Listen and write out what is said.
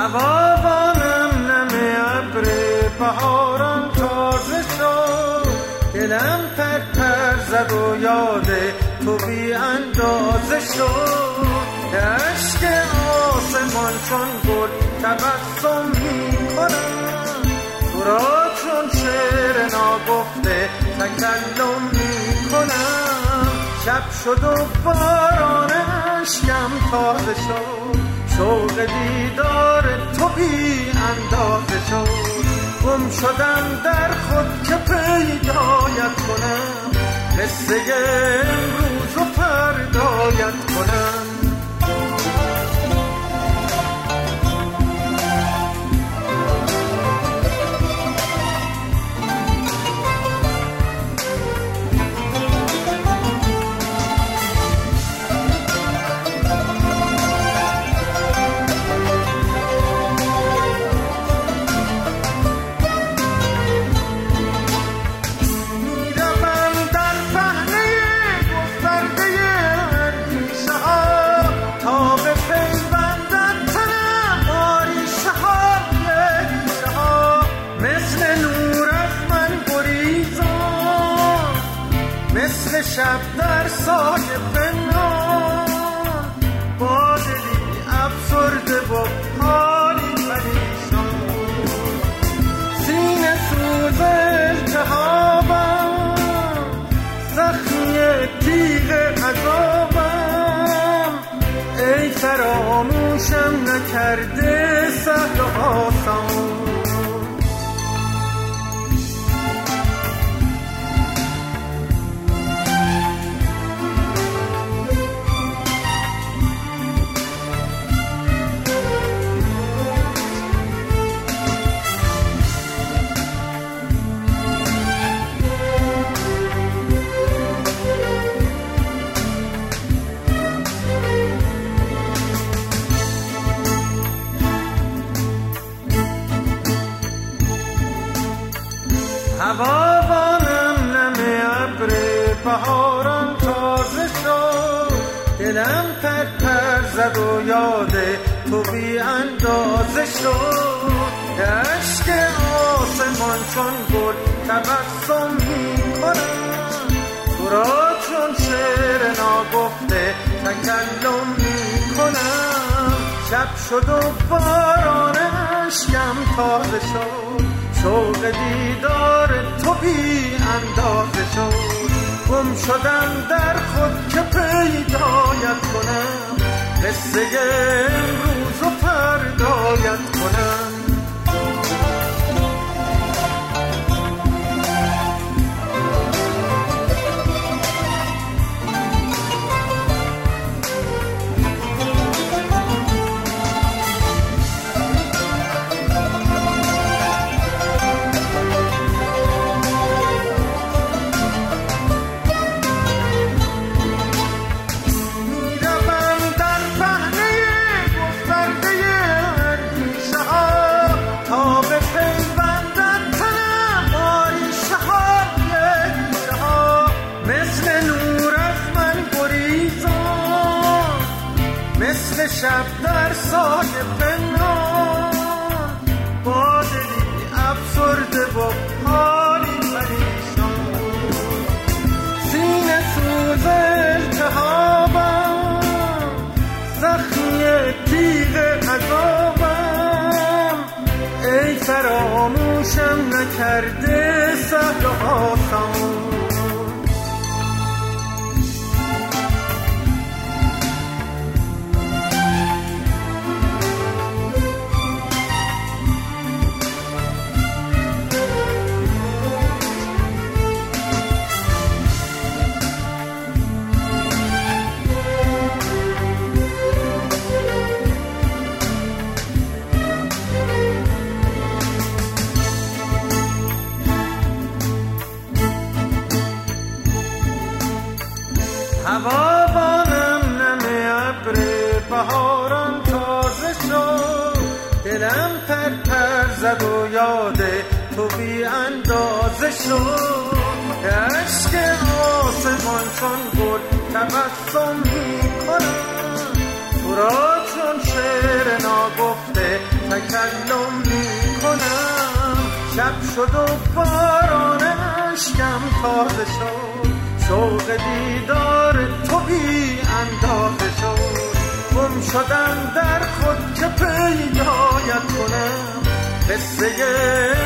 هوا بانم نم ابر بهاران تازه شد، دلم پر پر زد و یاد تو بی اندازه شد. اشک آسمان چون گل تبسم می کنم، تو را چون شعر ناگفته تکلم می کنم. شب شد و باران اشکم تازه شد، شوق دیدار تو بی اندازه شد. گم شدم در خود که پیدایت کنم، قصه امروز و فردایت کنم. شب در سایه پنهان، با دلی افسرده و حالی پریشان. سینه سوز التهابم، زخمی تیغ عذابم. ای فراموشم نکرده سهل و آسان. هوا بانم نم ابر بهاران تازه شد، دلم پر پر زد و یاد تو بی اندازه شد. اشک آسمان چون گل تبسم می کنم، تو را چون شعر ناگفته تکلم می کنم. شب شد و باران اشکم تازه شد، شوق دیدار تو بی اندازه شد. گم شدم در خود که پیدایت کنم، قصه امروز و فردایت کنم. شب در سایه پنهان، با دلی افسرده و حالی پریشان. سینه سوز التهابم، زخمی تیغ عذابم. ای فراموشم نکرده سهل و آسان. هوا بانم نم ابر بهاران تازه شد، دلم پر پر زد و یاد تو بی اندازه شد. اشک آسمان چون گل تبسم می کنم، تو را چون شعر ناگفته شد و باران اشکم تازه شد، شوق دیدار تو بی اندازه شد. گم شدم در خود که پیدایت کنم، قصه